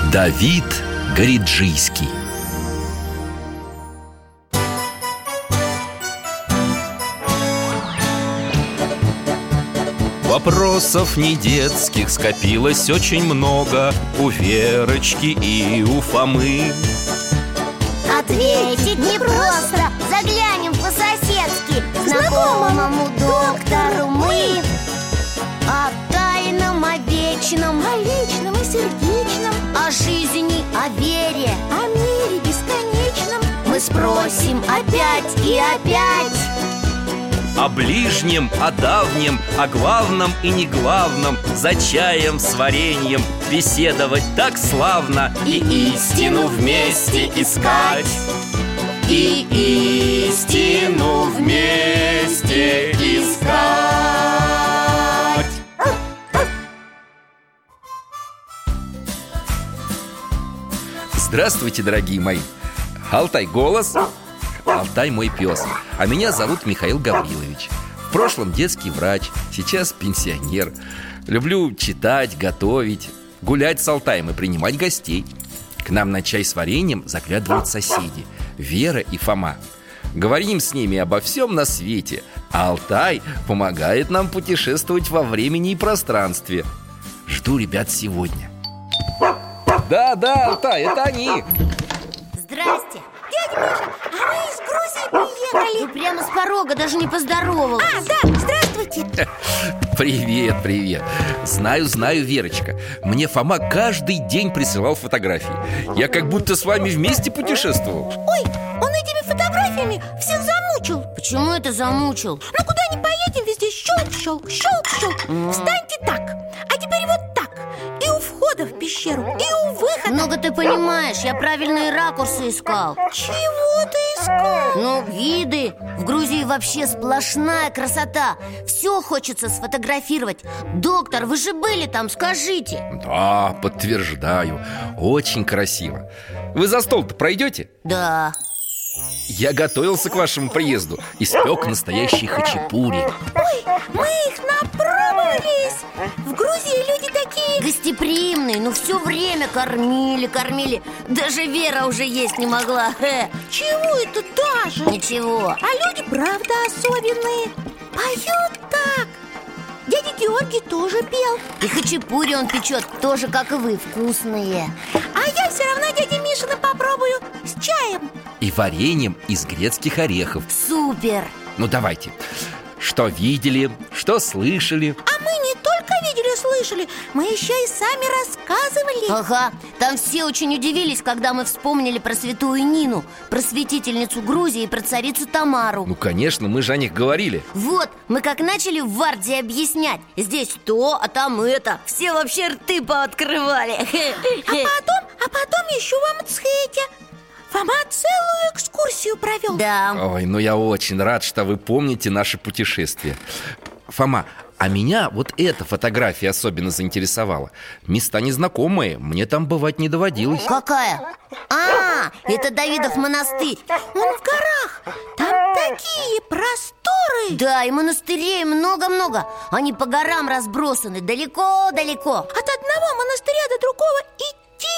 Давид Гориджийский. Вопросов не детских скопилось очень много у Верочки и у Фомы. Ответить непросто, заглянем по-соседски знакомому доктору мы. О тайном, о вечном, о личном и сердечном, о жизни, о вере, о мире бесконечном мы спросим опять и опять. О ближнем, о давнем, о главном и неглавном, за чаем с вареньем беседовать так славно. И истину вместе искать, и истину вместе искать. Здравствуйте, дорогие мои. Алтай голос, Алтай мой пес. А меня зовут Михаил Гаврилович. В прошлом детский врач, сейчас пенсионер. Люблю читать, готовить, гулять с Алтаем и принимать гостей. К нам на чай с вареньем заглядывают соседи Вера и Фома. Говорим с ними обо всем на свете, а Алтай помогает нам путешествовать во времени и пространстве. Жду ребят сегодня. Да, Алтай, это они. Здрасте. Дядя Миша, а мы из Грузии приехали. Вы прямо с порога даже не поздоровалась. Да, здравствуйте. Привет. Знаю, Верочка. Мне Фома каждый день присылал фотографии. Я как будто с вами вместе путешествовал. Ой, он этими фотографиями всех замучил. Почему это замучил? Ну куда ни поедем, везде щелк. Встаньте так, а теперь вот так. И у входа в пещеру, и у выхода. Много ты понимаешь, я правильные ракурсы искал. Чего ты искал? Ну, виды. В Грузии вообще сплошная красота. Все хочется сфотографировать. Доктор, вы же были там, скажите. Да, подтверждаю. Очень красиво. Вы за стол-то пройдете? Да. Я готовился к вашему приезду. Испек настоящие хачапури. Ой, мы их напробовались. В Грузии люди такие гостеприимные, ну все время кормили. Даже Вера уже есть не могла. Чего это даже? Ничего. А люди правда особенные. Поют так. Дядя Георгий тоже пел. И хачапури он печет тоже, как и вы, вкусные. А я все равно дядя Мишина попробую с чаем. И вареньем из грецких орехов. Супер! Ну давайте. Что видели, что слышали? А мы не только видели, слышали, мы еще и сами рассказывали. Ага, там все очень удивились, когда мы вспомнили про святую Нину, просветительницу Грузии и про царицу Тамару. Ну, конечно, мы же о них говорили. Вот, мы как начали в Варде объяснять. Здесь то, а там это. Все вообще рты пооткрывали. А потом еще в Амцхете Фома целую экскурсию провел. Да. Ой, ну я очень рад, что вы помните наше путешествие. Фома, а меня вот эта фотография особенно заинтересовала. Места незнакомые, мне там бывать не доводилось. Какая? Это Давидов монастырь. Он в горах. Там такие просторы. Да, и монастырей много-много. Они по горам разбросаны, далеко-далеко. От одного монастыря до другого идти.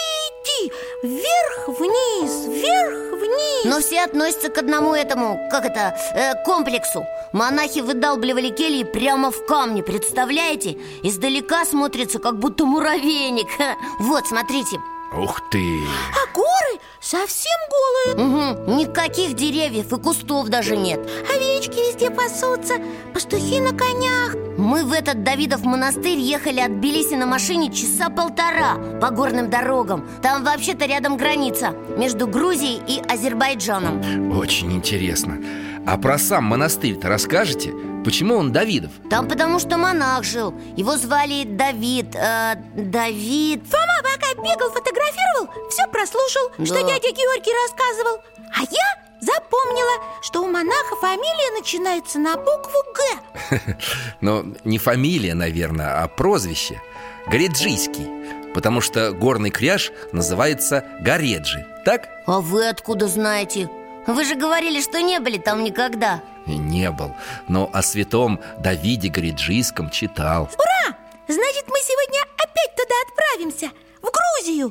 Вверх-вниз. Но все относятся к одному этому, комплексу. Монахи выдалбливали кельи прямо в камне, представляете? Издалека смотрится, как будто муравейник. Вот, смотрите. Ух ты! А горы совсем голые. Угу, никаких деревьев и кустов даже нет. Овечки везде пасутся, пастухи на конях. Мы в этот Давидов монастырь ехали от Тбилиси на машине часа полтора по горным дорогам. Там вообще-то рядом граница между Грузией и Азербайджаном. Очень интересно. А про сам монастырь-то расскажете? Почему он Давидов? Там потому что монах жил. Его звали Давид. Фома пока бегал, фотографировал, все прослушал, да. Что дядя Георгий рассказывал. А я запомнила, что у монаха фамилия начинается на букву «Г». Ну, не фамилия, наверное, а прозвище. Гориджийский. Потому что горный кряж называется Гореджи, так? А вы откуда знаете? Вы же говорили, что не были там никогда. Не был, но о святом Давиде Гориджийском читал. Ура! Значит, мы сегодня опять туда отправимся, в Грузию.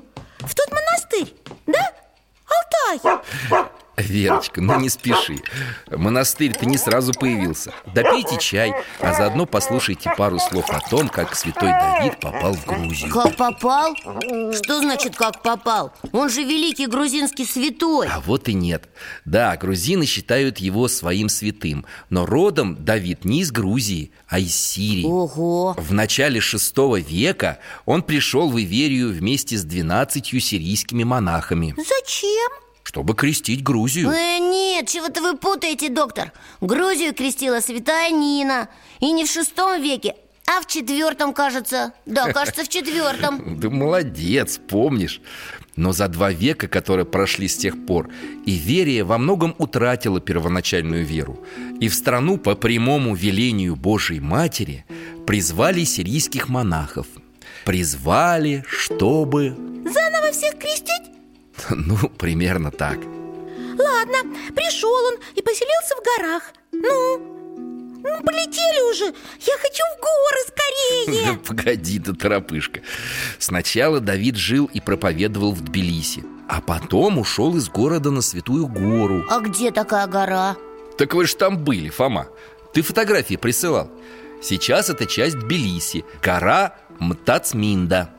в тот монастырь, да, Алтай? Верочка, ну не спеши. Монастырь-то не сразу появился. Допейте чай, а заодно послушайте пару слов о том, как святой Давид попал в Грузию. Как попал? Что значит как попал? Он же великий грузинский святой. А вот и нет. Да, грузины считают его своим святым, но родом Давид не из Грузии, а из Сирии. Ого! В начале VI века он пришел в Иверию вместе с 12 сирийскими монахами, Зачем? чтобы крестить Грузию. Нет, чего-то вы путаете, доктор. Грузию крестила святая Нина. И не в VI веке, а в IV, кажется. Да, кажется, в IV. Да молодец, помнишь. Но за 2 века, которые прошли с тех пор, Иверия во многом утратила первоначальную веру. И в страну по прямому велению Божией Матери призвали сирийских монахов. Призвали, чтобы... Заново всех крестить? Ну, примерно так. Ладно, пришел он и поселился в горах. Ну, полетели уже. Я хочу в горы скорее. Да погоди ты, торопышка. Сначала Давид жил и проповедовал в Тбилиси, а потом ушел из города на Святую Гору. А где такая гора? Так вы же там были, Фома. Ты фотографии присылал. Сейчас это часть Тбилиси. Гора Мтацминда.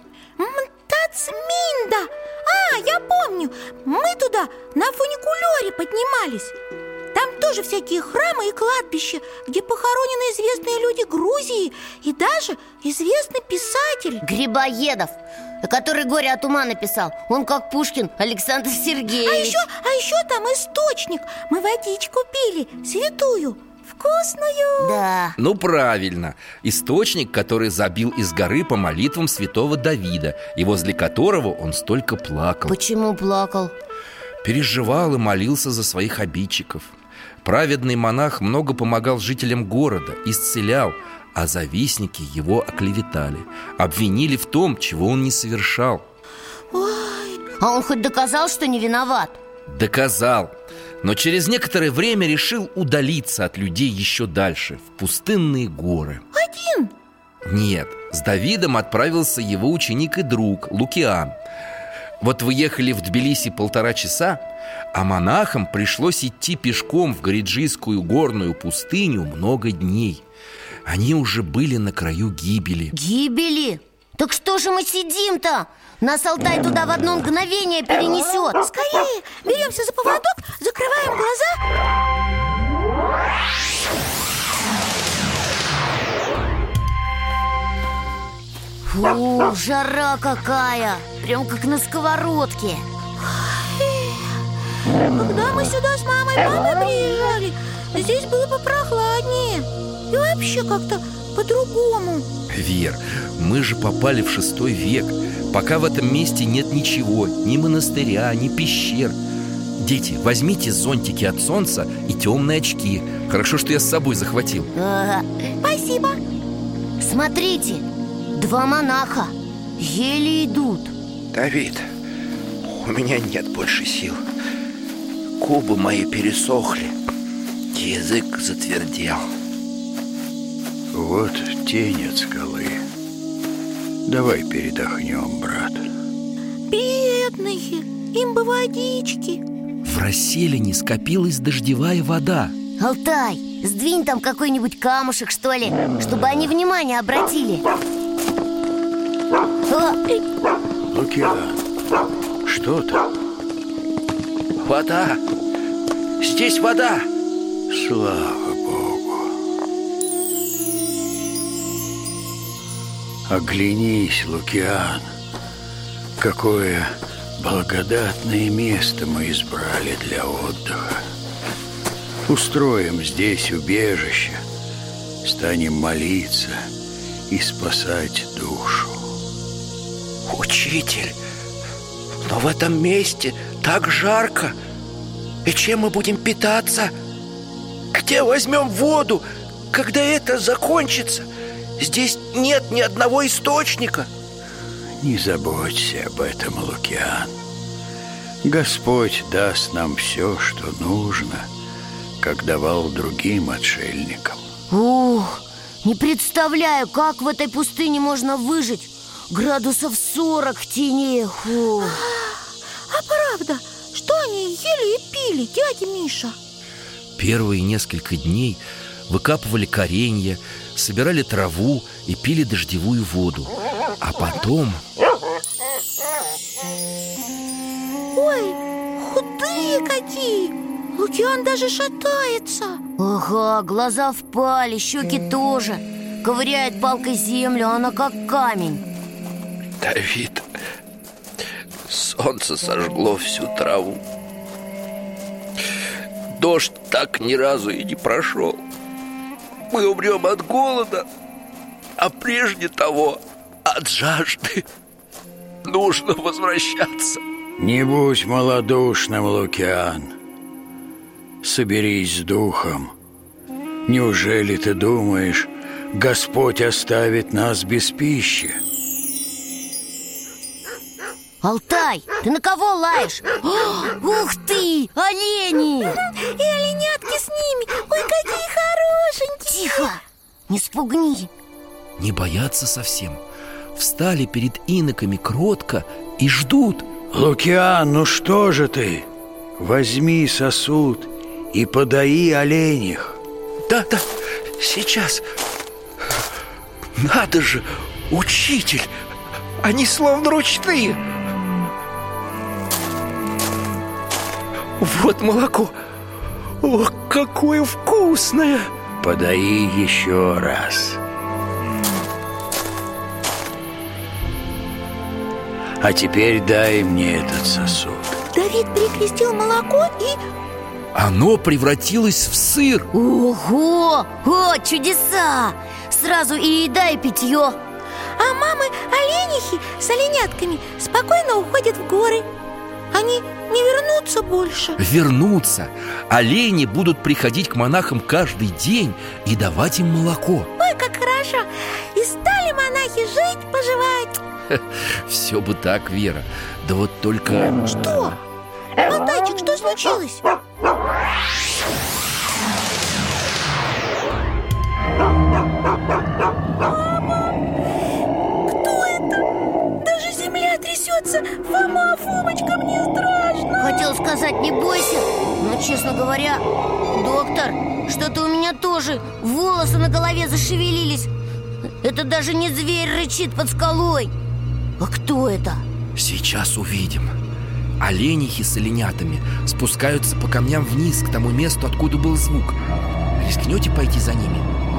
Мтацминда. Я помню, мы туда на фуникулере поднимались. Там тоже всякие храмы и кладбища, где похоронены известные люди Грузии и даже известный писатель Грибоедов, который «Горе от ума» написал. Он как Пушкин Александр Сергеевич. А еще там источник. Мы водичку пили, святую, вкусную. Да. Ну, правильно. Источник, который забил из горы по молитвам святого Давида, и возле которого он столько плакал. Почему плакал? Переживал и молился за своих обидчиков. Праведный монах много помогал жителям города, исцелял, а завистники его оклеветали, обвинили в том, чего он не совершал. А он хоть доказал, что не виноват? Доказал. Но через некоторое время решил удалиться от людей еще дальше, в пустынные горы. Один? Нет, с Давидом отправился его ученик и друг Лукиан. Вот вы ехали в Тбилиси 1,5 часа, а монахам пришлось идти пешком в Гориджийскую горную пустыню много дней. Они уже были на краю гибели. Гибели? Так что же мы сидим-то? Нас Алтай туда в одно мгновение перенесет. Скорее, беремся за поводок, закрываем глаза. Фу, жара какая! Прям как на сковородке. Когда мы сюда с мамой и папой приезжали, здесь было попрохладнее. И вообще как-то по-другому. Вер, мы же попали в VI век. Пока в этом месте нет ничего, ни монастыря, ни пещер. Дети, возьмите зонтики от солнца и темные очки. Хорошо, что я с собой захватил. Спасибо. Смотрите, 2 монаха еле идут. Давид, у меня нет больше сил. Губы мои пересохли, язык затвердел. Вот тень от скалы. Давай передохнем, брат. Бедные, им бы водички. В расселине скопилась дождевая вода. Алтай, сдвинь там какой-нибудь камушек, что ли, чтобы они внимание обратили. Лукиан, что там? Вода! Здесь вода! Слава Богу. Оглянись, Лукиан. Какое благодатное место мы избрали для отдыха. Устроим здесь убежище, станем молиться и спасать душу. Учитель, но в этом месте так жарко. И чем мы будем питаться? Где возьмем воду, когда это закончится? Здесь нет ни одного источника. Не заботься об этом, Лукиан. Господь даст нам все, что нужно, как давал другим отшельникам. Ух, не представляю, как в этой пустыне можно выжить. градусов 40 в тени. Фу. А правда, что они ели и пили, дядя Миша? Первые несколько дней выкапывали коренья, собирали траву и пили дождевую воду. А потом... Ой, худые какие! Лукиан даже шатается. Ага, глаза впали, щеки тоже. Ковыряет палкой землю, она как камень. Давид, солнце сожгло всю траву. Дождь так ни разу и не прошел. Мы умрем от голода, а прежде того от жажды. Нужно возвращаться. Не будь малодушным, Лукиан. Соберись с духом. Неужели ты думаешь, Господь оставит нас без пищи? Алтай, ты на кого лаешь? Ух ты, олени! И оленятки с ними. Ой, какие хорошенькие. Тихо, не спугни. Не боятся совсем. Встали перед иноками кротко и ждут. Лукиан, ну что же ты? Возьми сосуд и подаи оленях. Да, сейчас. Надо же, учитель. Они словно ручные. Вот молоко. О, какое вкусное! Подаи еще раз. А теперь дай мне этот сосуд. Давид перекрестил молоко и... Оно превратилось в сыр. Ого! О, чудеса! Сразу и еда, и питье. А мамы оленихи с оленятками спокойно уходят в горы. Они не вернутся больше. Вернутся. Олени будут приходить к монахам каждый день и давать им молоко. Ой, как хорошо. И стали монахи жить-поживать. Все бы так, Вера. Да вот только... Что? Алтайчик, что случилось? Кто это? Даже земля трясется. Фома, Фомочка, мне страшно. Хотел сказать, не бойся. Но, честно говоря, доктор, что-то у меня тоже волосы на голове зашевелились. Это даже не зверь рычит под скалой. А кто это? Сейчас увидим. Оленихи с оленятами спускаются по камням вниз к тому месту, откуда был звук. Рискнете пойти за ними?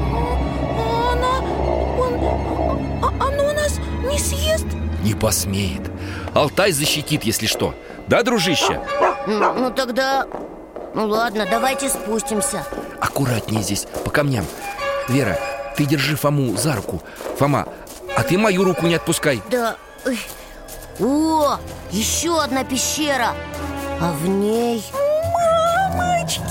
Оно нас не съест? Не посмеет. Алтай защитит, если что. Да, дружище? Ну тогда... Ну ладно, давайте спустимся. Аккуратнее здесь, по камням. Вера, ты держи Фому за руку. Фома, а ты мою руку не отпускай. Да... О, еще одна пещера. А в ней... Мамочки!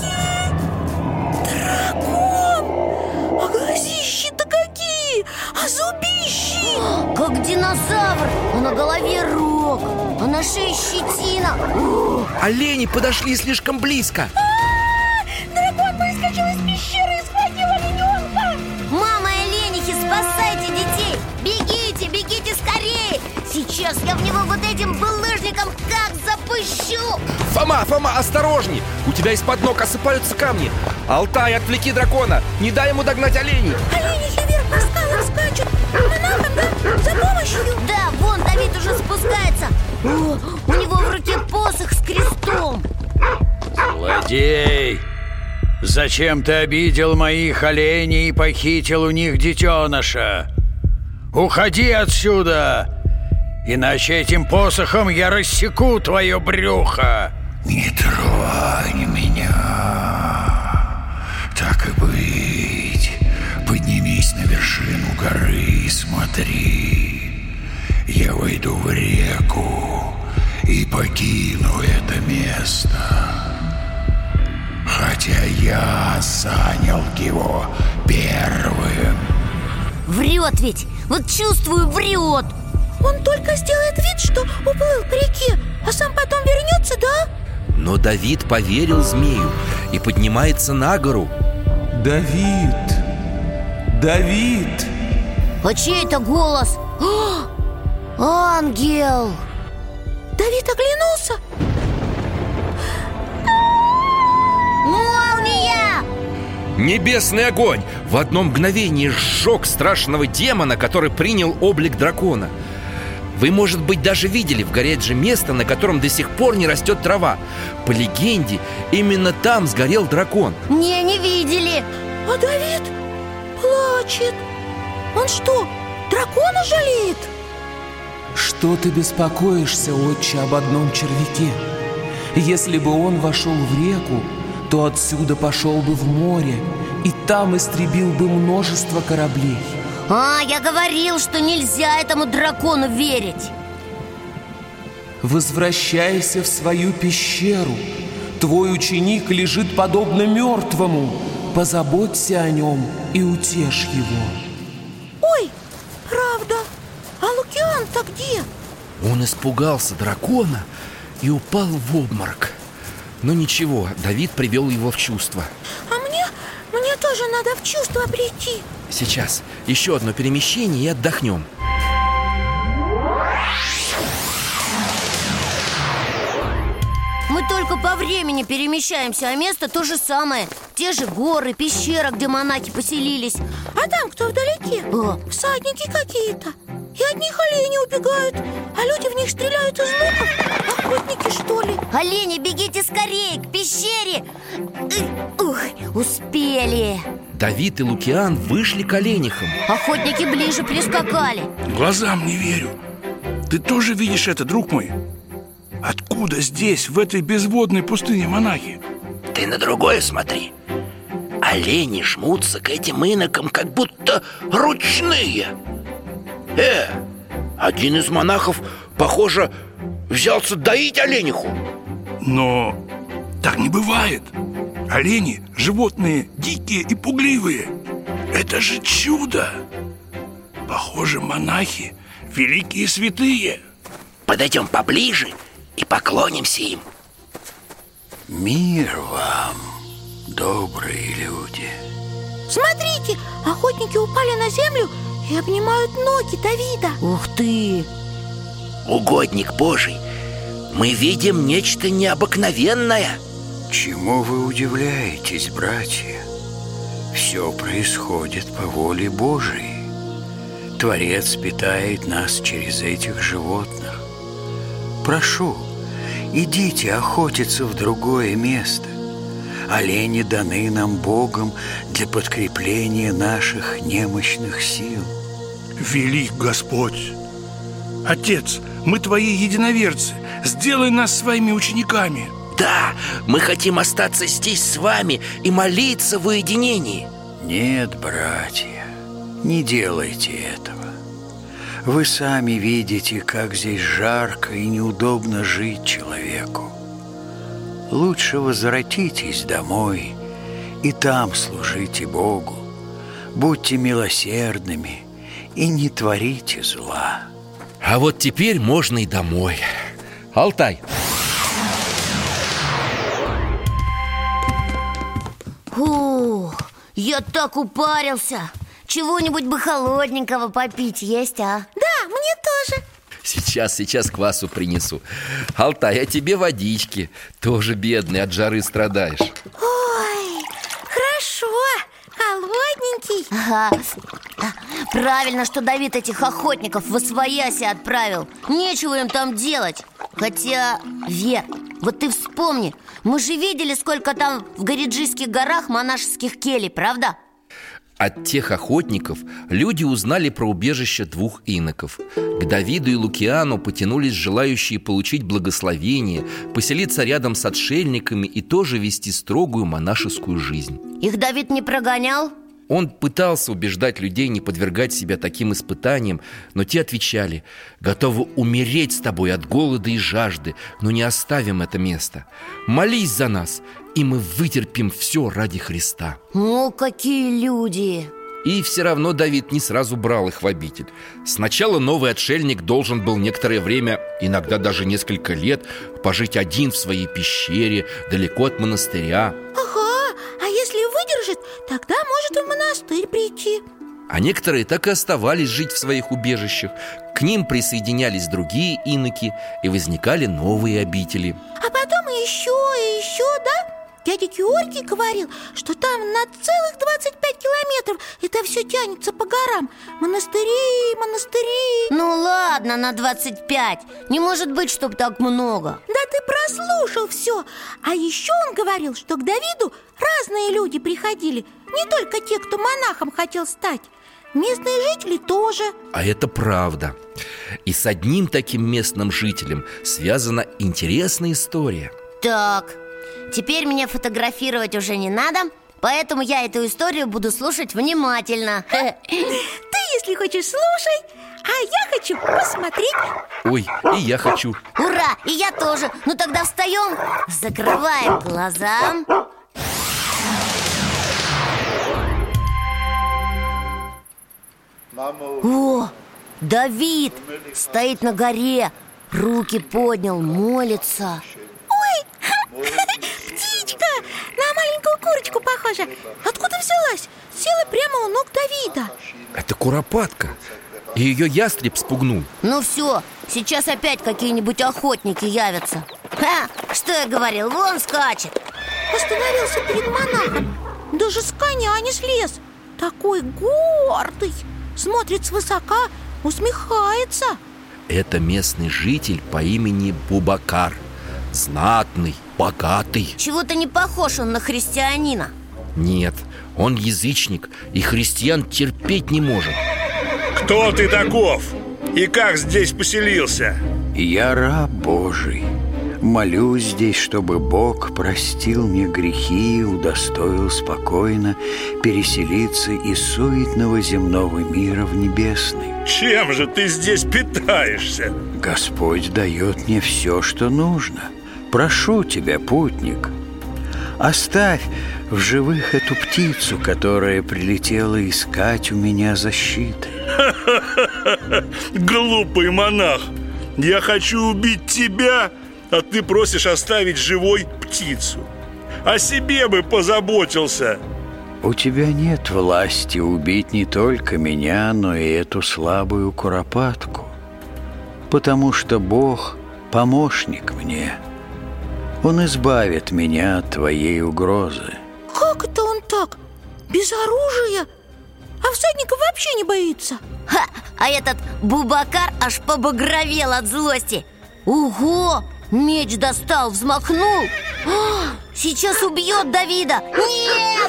Дракон! А глазищи-то какие! А зубищи! Как динозавр! А на голове рог, а на шее щетина. Олени подошли слишком близко. Дракон выскочил из пещеры и схватил олененка! Мама и оленихи, спасайте детей! Бегите, бегите скорее! Сейчас я в него вот этим булыжником как запущу! Фома, осторожней! У тебя из-под ног осыпаются камни. Алтай, отвлеки дракона! Не дай ему догнать оленей! Оленихи вверх по скалам скачут. Монахам, да? За помощью? Да, вон Давид уже спускается. О, у него в руке посох с крестом. Злодей! Зачем ты обидел моих оленей и похитил у них детеныша? Уходи отсюда! Иначе этим посохом я рассеку твое брюхо. Не тронь меня. Так и быть. Поднимись на вершину горы и смотри. Я войду в реку и покину это место. Хотя я занял его первым. Врет ведь, вот чувствую, врет. Он только сделает вид, что уплыл по реке, а сам потом вернется, да? Но Давид поверил змею и поднимается на гору. Давид! А чей это голос? Ангел! Давид оглянулся. Молния! Небесный огонь в одно мгновение сжег страшного демона, который принял облик дракона. Вы, может быть, даже видели в горячее место, на котором до сих пор не растет трава. По легенде, именно там сгорел дракон. Не видели. А Давид плачет. Он что, дракона жалеет? Что ты беспокоишься, отче, об одном червяке? Если бы он вошел в реку, то отсюда пошел бы в море, и там истребил бы множество кораблей. Я говорил, что нельзя этому дракону верить. Возвращайся в свою пещеру. Твой ученик лежит подобно мертвому. Позаботься о нем и утешь его. Ой, правда. А Лукиан-то где? Он испугался дракона и упал в обморок. Но ничего, Давид привел его в чувство. А мне тоже надо в чувство прийти. Сейчас еще одно перемещение и отдохнем. Мы только по времени перемещаемся, а место то же самое. Те же горы, пещера, где монахи поселились. А там кто вдалеке? Всадники какие-то. И от них олени убегают, а люди в них стреляют из луков. Охотники, что ли? Олени, бегите скорее, к пещере. Ух, успели. Давид и Лукиан вышли к оленихам. Охотники ближе прискакали. Глазам не верю. Ты тоже видишь это, друг мой? Откуда здесь, в этой безводной пустыне, монахи? Ты на другое смотри. Олени жмутся к этим инокам, как будто ручные. Один из монахов, похоже, взялся доить олениху. Но так не бывает. Олени – животные дикие и пугливые. Это же чудо! Похоже, монахи – великие святые. Подойдем поближе и поклонимся им. Мир вам, добрые люди. Смотрите, охотники упали на землю и обнимают ноги Давида. Ух ты! Угодник Божий, мы видим нечто необыкновенное. Чему вы удивляетесь, братья? Все происходит по воле Божией. Творец питает нас через этих животных. Прошу, идите охотиться в другое место. Олени даны нам Богом для подкрепления наших немощных сил. Велик Господь! Отец, мы твои единоверцы. Сделай нас своими учениками. Да, мы хотим остаться здесь с вами и молиться в уединении. Нет, братья, не делайте этого. Вы сами видите, как здесь жарко и неудобно жить человеку. Лучше возвратитесь домой и там служите Богу. Будьте милосердными и не творите зла. А вот теперь можно и домой. Алтай. Фух, я так упарился. Чего-нибудь бы холодненького попить есть, а? Да, мне тоже. Сейчас квасу принесу. Алтай, а тебе водички. Тоже бедный, от жары страдаешь. Ой, хорошо, холодненький. Ага. Правильно, что Давид этих охотников в освояси отправил. Нечего им там делать. Хотя, Вер, вот ты вспомни, мы же видели, сколько там в Гориджийских горах монашеских келей, правда? От тех охотников люди узнали про убежище двух иноков. К Давиду и Лукиану потянулись желающие получить благословение, поселиться рядом с отшельниками и тоже вести строгую монашескую жизнь. Их Давид не прогонял? Он пытался убеждать людей не подвергать себя таким испытаниям, но те отвечали: готовы умереть с тобой от голода и жажды, но не оставим это место. Молись за нас, и мы вытерпим все ради Христа. О, какие люди! И все равно Давид не сразу брал их в обитель. Сначала новый отшельник должен был некоторое время, иногда даже несколько лет, пожить один в своей пещере, далеко от монастыря. Ага, а если выдержит, тогда может и в монастырь прийти. А некоторые так и оставались жить в своих убежищах. К ним присоединялись другие иноки, и возникали новые обители. А потом еще, да? Дядя Георгий говорил, что там на целых 25 километров это все тянется по горам. Монастыри. Ну ладно, на 25. Не может быть, чтоб так много. Да ты прослушал все. А еще он говорил, что к Давиду разные люди приходили. Не только те, кто монахом хотел стать. Местные жители тоже. А это правда. И с одним таким местным жителем связана интересная история. Так, теперь мне фотографировать уже не надо, поэтому я эту историю буду слушать внимательно. Ты, если хочешь, слушай, а я хочу посмотреть. Ой, и я хочу. Ура, и я тоже. Ну тогда встаем, закрываем глаза. О, Давид стоит на горе, руки поднял, молится. Ой, птичка, на маленькую курочку похожа. Откуда взялась? Села прямо у ног Давида. Это куропатка. И ее ястреб спугнул. Ну все, сейчас опять какие-нибудь охотники явятся. Что я говорил, вон скачет. Остановился перед монахом. Даже с коня не слез. Такой гордый. Смотрит свысока, усмехается. Это местный житель по имени Бубакар. Знатный, богатый. Чего-то не похож он на христианина. Нет, он язычник и христиан терпеть не может. Кто ты таков? И как здесь поселился? Я раб Божий. Молюсь здесь, чтобы Бог простил мне грехи и удостоил спокойно переселиться из суетного земного мира в небесный. Чем же ты здесь питаешься? Господь дает мне все, что нужно. Прошу тебя, путник, оставь в живых эту птицу, которая прилетела искать у меня защиты. Глупый монах! Я хочу убить тебя, а ты просишь оставить живой птицу. О себе бы позаботился. У тебя нет власти убить не только меня, но и эту слабую куропатку, потому что Бог – помощник мне. Он избавит меня от твоей угрозы. Как это он так? Без оружия? А всадников вообще не боится? А этот Бубакар аж побагровел от злости. Ого! Меч достал, взмахнул. Сейчас убьет Давида. Нет!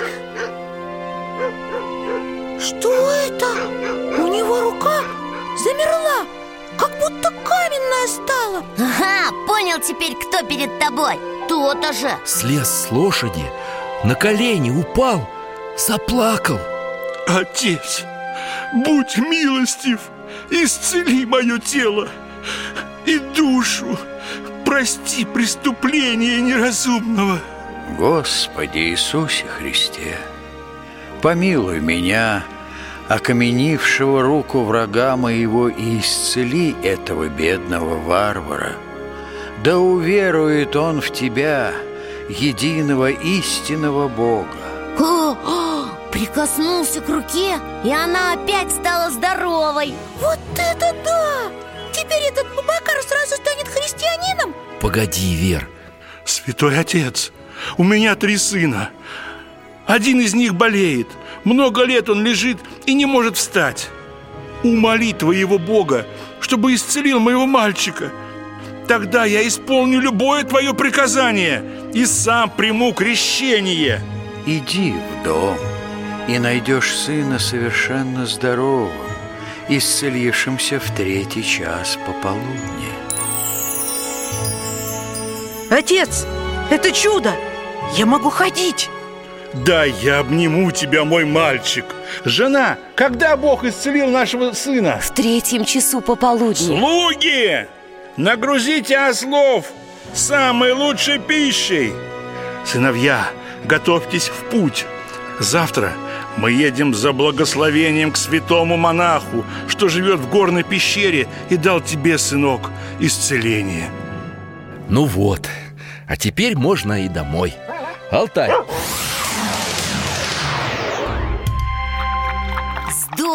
Что это? У него рука замерла, как будто каменная стала. Ага, понял теперь, кто перед тобой. То-то же. Слез с лошади, на колени упал, заплакал. Отец, будь милостив, исцели мое тело и душу. Прости преступление неразумного. Господи Иисусе Христе, помилуй меня, окаменившего руку врага моего, и исцели этого бедного варвара. Да уверует он в Тебя, единого истинного Бога. Прикоснулся к руке, и она опять стала здоровой. Вот это да! Теперь этот Бубакар сразу станет христианином? Погоди, Вер. Святой отец, у меня 3 сына. Один из них болеет. Много лет он лежит и не может встать. Умоли твоего Бога, чтобы исцелил моего мальчика. Тогда я исполню любое твое приказание и сам приму крещение. Иди в дом и найдешь сына совершенно здоровым, исцелившимся в 3-й час пополудни. Отец, это чудо! Я могу ходить! Дай я обниму тебя, мой мальчик. Жена, когда Бог исцелил нашего сына? В 3-м часу пополудни. Слуги, нагрузите ослов самой лучшей пищей. Сыновья, готовьтесь в путь. Завтра мы едем за благословением к святому монаху, что живет в горной пещере и дал тебе, сынок, исцеление. Ну вот, а теперь можно и домой. Алтай.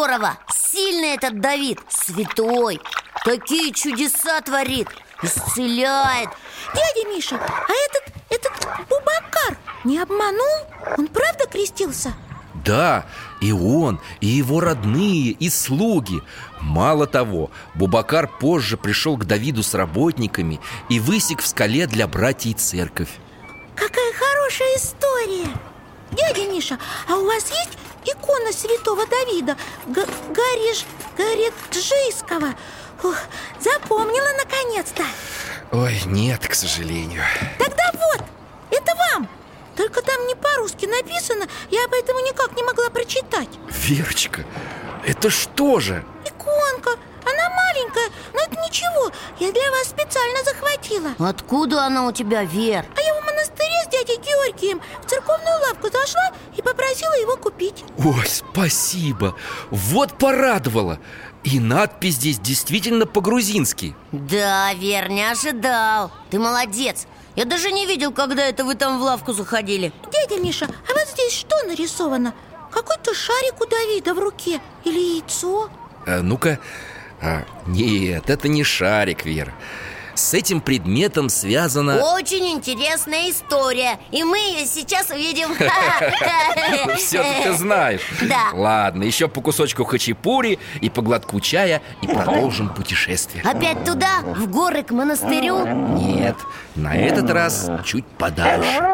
здорово! Сильный этот Давид, святой. Такие чудеса творит, исцеляет. Дядя Миша, а этот Бубакар не обманул? Он правда крестился? Да, и он, и его родные, и слуги. Мало того, Бубакар позже пришел к Давиду с работниками и высек в скале для братьев церковь. Какая хорошая история! Дядя Миша, а у вас есть икона святого Давида Гареджийского? Запомнила наконец-то. Ой, нет, к сожалению. Тогда вот, это вам. Только там не по-русски написано, я поэтому никак не могла прочитать. Верочка, это что же? Иконка, она маленькая, но это ничего, я для вас специально захватила. Откуда она у тебя, Вер? А я в монастыре с дядей Георгием в церковную лавку зашла и попросила его купить. Ой, спасибо, вот порадовала. И надпись здесь действительно по-грузински. Да, Вер, не ожидал. Ты молодец. Я даже не видел, когда это вы там в лавку заходили. Дядя Миша, а вот здесь что нарисовано? Какой-то шарик у Давида в руке или яйцо? Ну-ка. Нет, это не шарик, Вер. С этим предметом связана... Очень интересная история. И мы ее сейчас увидим. Все ты знаешь. Да. Ладно, еще по кусочку хачапури и по глотку чая, и продолжим путешествие. Опять туда? В горы, к монастырю? Нет, на этот раз чуть подальше.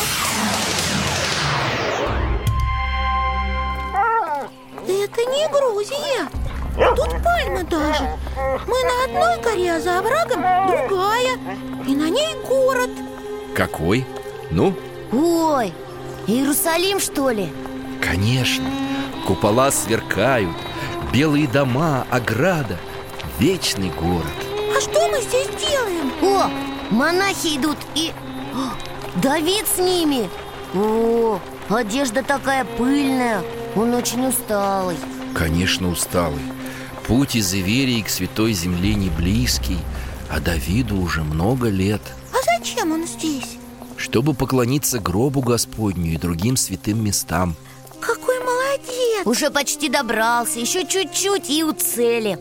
Это не Грузия. Тут пальмы даже. Мы на одной горе, а за оврагом другая. И на ней город. Какой? Ну? Ой, Иерусалим, что ли? Конечно. Купола сверкают, белые дома, ограда. Вечный город. А что мы здесь делаем? О, монахи идут и... Давид с ними. О, одежда такая пыльная. Он очень усталый. Конечно, усталый. Путь из Иверии к Святой Земле не близкий, а Давиду уже много лет. А зачем он здесь? Чтобы поклониться гробу Господню и другим святым местам. Какой молодец! Уже почти добрался, еще чуть-чуть и у цели.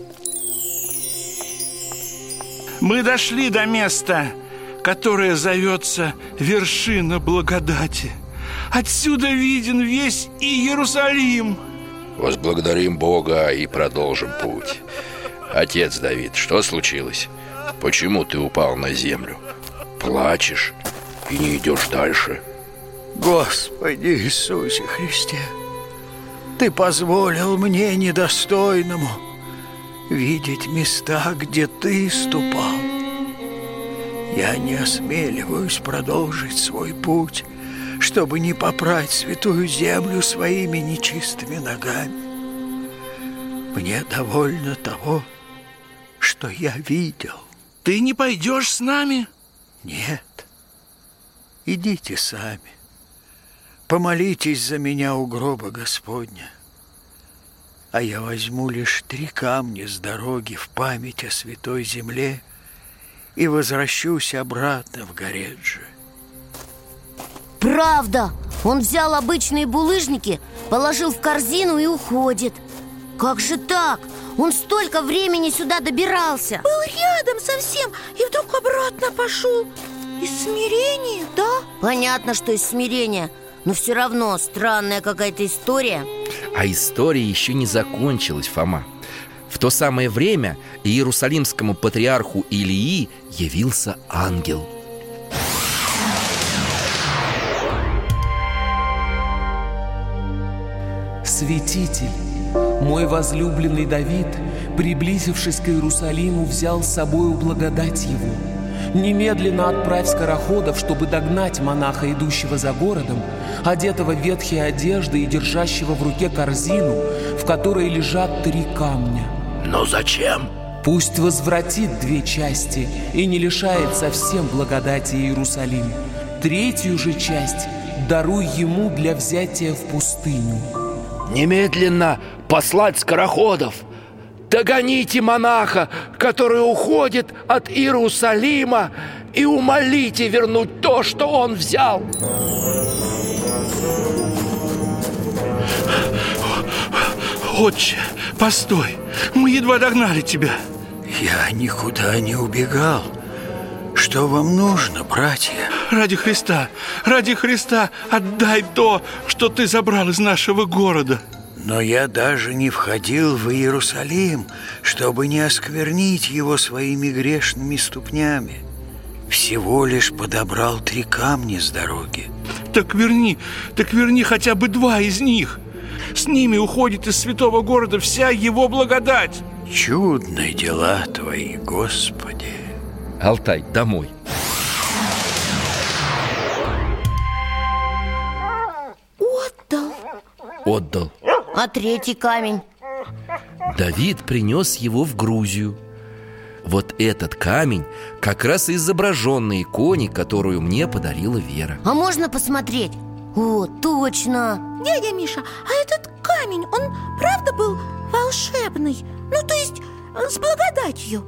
Мы дошли до места, которое зовется Вершина Благодати. Отсюда виден весь Иерусалим. Возблагодарим Бога и продолжим путь. Отец Давид, что случилось? Почему ты упал на землю? Плачешь и не идешь дальше? Господи Иисусе Христе, Ты позволил мне, недостойному, видеть места, где Ты ступал. Я не осмеливаюсь продолжить свой путь, чтобы не попрать святую землю своими нечистыми ногами. Мне довольно того, что я видел. Ты не пойдешь с нами? Нет. Идите сами. Помолитесь за меня у гроба Господня. А я возьму лишь 3 камня с дороги в память о святой земле и возвращусь обратно в Гареджи. Правда, он взял обычные булыжники, положил в корзину и уходит. Как же так? Он столько времени сюда добирался. Был рядом совсем и вдруг обратно пошел. Из смирения, да? Понятно, что из смирения, но все равно странная какая-то история. А история еще не закончилась, Фома. В то самое время иерусалимскому патриарху Илии явился ангел. Святитель, мой возлюбленный Давид, приблизившись к Иерусалиму, взял с собою благодать его. Немедленно отправь скороходов, чтобы догнать монаха, идущего за городом, одетого в ветхие одежды и держащего в руке корзину, в которой лежат 3 камня. Но зачем? Пусть возвратит 2 части и не лишает совсем благодати Иерусалим. 3-ю же часть даруй ему для взятия в пустыню. Немедленно послать скороходов. Догоните монаха, который уходит от Иерусалима, и умолите вернуть то, что он взял. Отче, постой, мы едва догнали тебя. Я никуда не убегал. Что вам нужно, братья? Ради Христа, отдай то, что ты забрал из нашего города. Но я даже не входил в Иерусалим, чтобы не осквернить его своими грешными ступнями. Всего лишь подобрал 3 камня с дороги. Так верни хотя бы 2 из них. С ними уходит из святого города вся его благодать. Чудные дела твои, Господи. Алтай, домой. Отдал. А 3-й камень? Давид принес его в Грузию. Вот этот камень как раз изображен на иконе, которую мне подарила Вера. А можно посмотреть? О, точно! Дядя Миша, а этот камень, он правда был волшебный? Ну, то есть с благодатью?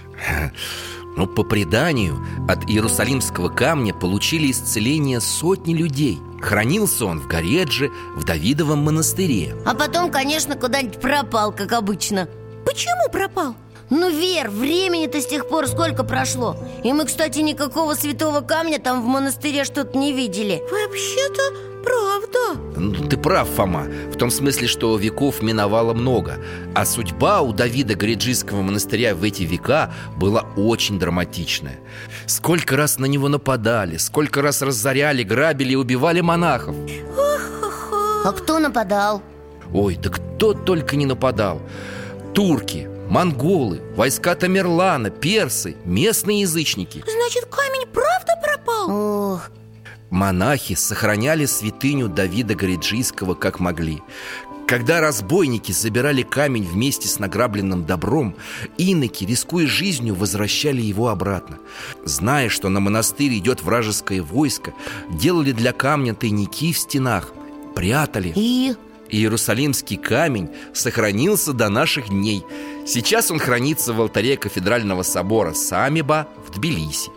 Но по преданию, от Иерусалимского камня получили исцеление сотни людей. Хранился он в Горедже, в Давидовом монастыре. А потом, конечно, куда-нибудь пропал, как обычно. Почему пропал? Ну, Вер, времени-то с тех пор сколько прошло. И мы, кстати, никакого святого камня там в монастыре что-то не видели. Вообще-то, правда. Ну, ты прав, Фома. В том смысле, что веков миновало много. А судьба у Давида Гореджийского монастыря в эти века была очень драматичная. Сколько раз на него нападали, сколько раз разоряли, грабили и убивали монахов. А кто нападал? Ой, да кто только не нападал. Турки, монголы, войска Тамерлана, персы, местные язычники. Значит, камень правда пропал? Ох. Монахи сохраняли святыню Давида Гореджийского как могли. Когда разбойники забирали камень вместе с награбленным добром, иноки, рискуя жизнью, возвращали его обратно. Зная, что на монастырь идет вражеское войско, делали для камня тайники в стенах, прятали. И Иерусалимский камень сохранился до наших дней. Сейчас он хранится в алтаре кафедрального собора Самиба в Тбилиси.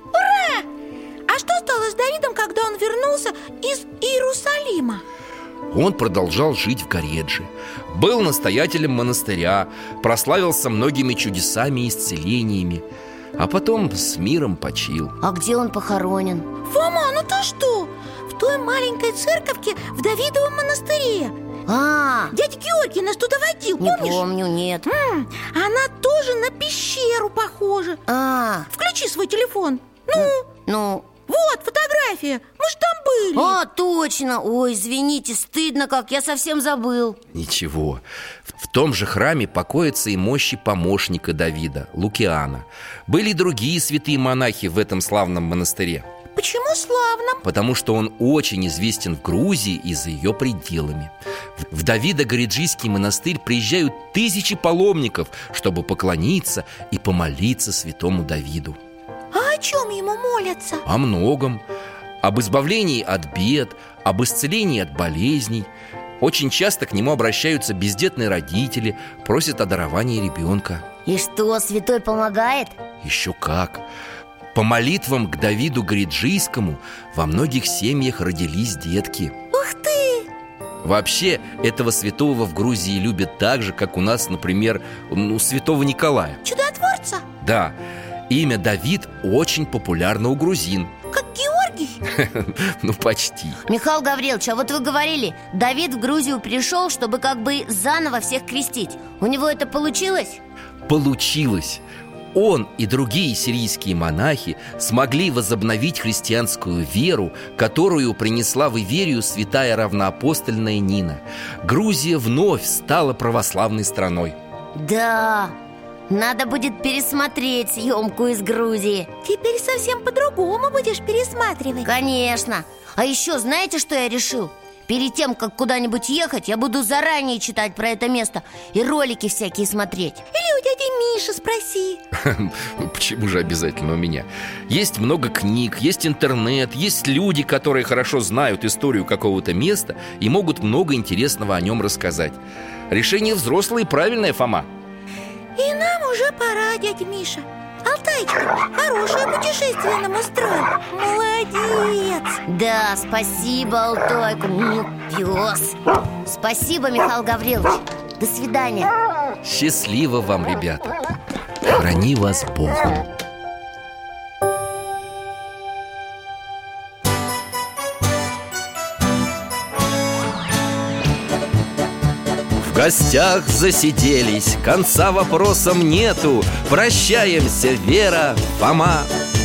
А что стало с Давидом, когда он вернулся из Иерусалима? Он продолжал жить в Горедже, был настоятелем монастыря, прославился многими чудесами и исцелениями, а потом с миром почил. А где он похоронен? Фома, ну ты что? В той маленькой церковке в Давидовом монастыре. Дядя Георгий нас туда водил, Не помнишь? помню, нет. Она тоже на пещеру похожа. Включи свой телефон. Ну, вот фотография, мы ж там были. точно. Ой, извините, стыдно как, я совсем забыл. Ничего. В том же храме покоятся и мощи помощника Давида, Лукиана. Были и другие святые монахи в этом славном монастыре. Почему славным? Потому что он очень известен в Грузии и за ее пределами. В Давидо-Гореджийский монастырь приезжают тысячи паломников, чтобы поклониться и помолиться святому Давиду. А о чем ему молятся? О многом. Об избавлении от бед, об исцелении от болезней. Очень часто к нему обращаются бездетные родители, просят о даровании ребенка. И что, святой помогает? Еще как! По молитвам к Давиду Гореджийскому во многих семьях родились детки. Ух ты! Вообще, этого святого в Грузии любят так же, как у нас, например, святого Николая. Чудотворца? Да, имя Давид очень популярно у грузин. Как Георгий? Ну, почти. Михаил Гаврилович, а вот вы говорили, Давид в Грузию пришел, чтобы как бы заново всех крестить. У него это получилось? Получилось. Он и другие сирийские монахи смогли возобновить христианскую веру, которую принесла в Иверию святая равноапостольная Нина. Грузия вновь стала православной страной. Да, надо будет пересмотреть съемку из Грузии. Теперь совсем по-другому будешь пересматривать. Конечно. А еще знаете, что я решил? Перед тем, как куда-нибудь ехать, я буду заранее читать про это место и ролики всякие смотреть. Или у дяди Миши спроси. Почему же обязательно у меня? Есть много книг, есть интернет, есть люди, которые хорошо знают историю какого-то места и могут много интересного о нем рассказать. Решение взрослое и правильное, Фома. И нам уже пора, дядя Миша. Алтайчик, хорошее путешествие нам устроил. Молодец. Да, спасибо, Алтайка, пес. Спасибо, Михаил Гаврилович. До свидания. Счастливо вам, ребята. Храни вас Бог. В гостях засиделись, конца вопросам нету. Прощаемся, Вера, Фома.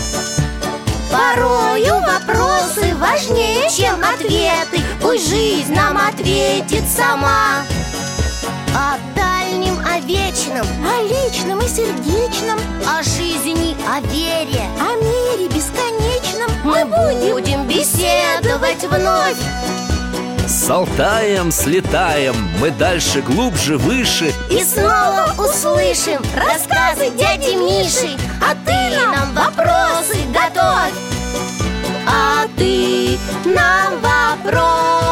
Порою вопросы важнее, чем ответы. Пусть жизнь нам ответит сама. О дальнем, о вечном, О личном и сердечном, о жизни, о вере о мире бесконечном мы будем беседовать вновь. С Алтаем слетаем, мы дальше, глубже, выше. И снова услышим рассказы дяди Миши. А ты нам вопросы готовь. А ты нам вопросы